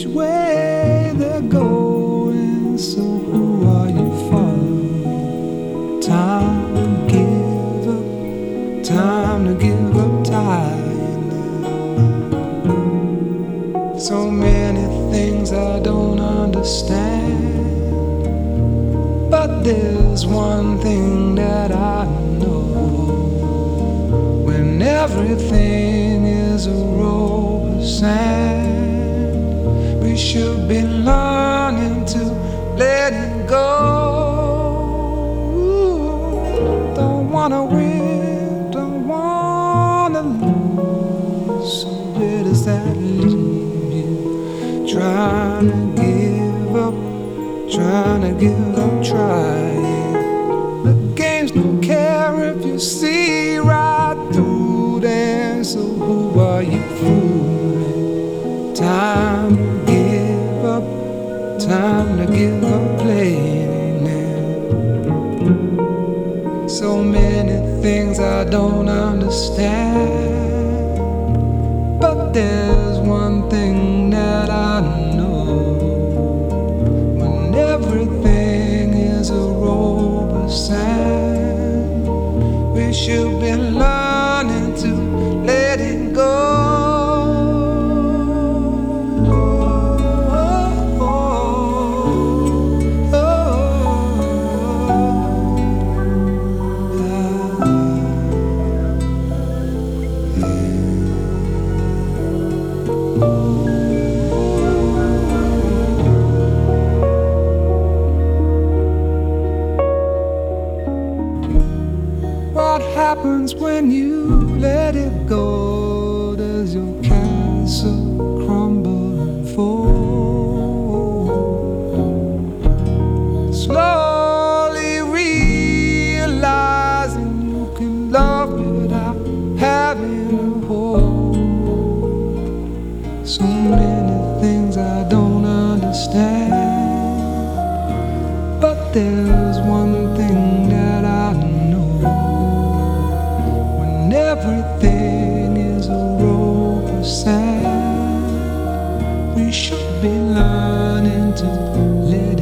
which way they're going, so who are you following? Time to give up, time to give up time. So many things I don't understand, but there's one thing that I know. When everything is a roll of sand, we should be learning to let it go. Don't wanna win, don't wanna lose. So where does that leave you? Trying to give up, trying to give up, trying. The games don't care if you see right through them. So who are you fooling? Time to give up, time to give up playing now. So many things I don't understand, but there's one thing that I know. When everything is a roll of sand, we should be learning to let it go. What happens when you let it go? Does your castle crumble and fall? Slowly realizing you can love without having a hold. So many things I don't understand, but there's one thing that I know. Everything is a roll of sand, we should be learning to let